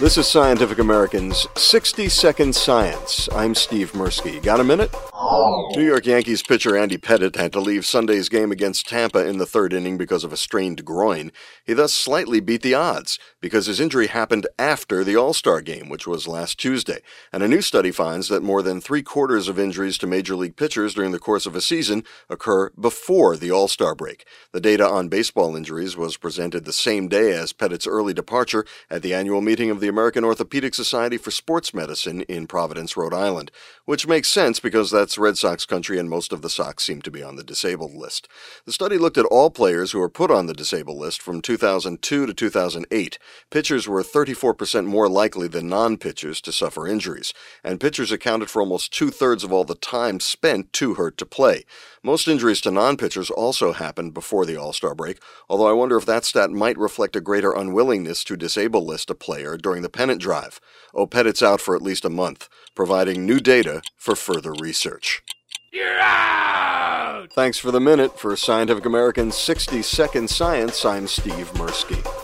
This is Scientific American's 60-Second Science. I'm Steve Mirsky. Got a minute? New York Yankees pitcher Andy Pettitte had to leave Sunday's game against Tampa in the third inning because of a strained groin. He thus slightly beat the odds because his injury happened after the All-Star game, which was last Tuesday. And a new study finds that more than three-quarters of injuries to Major League pitchers during the course of a season occur before the All-Star break. The data on baseball injuries was presented the same day as Pettitte's early departure at the annual meeting of the American Orthopedic Society for Sports Medicine in Providence, Rhode Island, which makes sense because that's Red Sox country and most of the Sox seem to be on the disabled list. The study looked at all players who were put on the disabled list from 2002 to 2008. Pitchers were 34% more likely than non-pitchers to suffer injuries, and pitchers accounted for almost two-thirds of all the time spent too hurt to play. Most injuries to non-pitchers also happened before the All-Star break, although I wonder if that stat might reflect a greater unwillingness to disable list a player during the pennant drive. Pettitte's out for at least a month, providing new data for further research. You're out! Thanks for the minute. For Scientific American's 60-Second Science, I'm Steve Mirsky.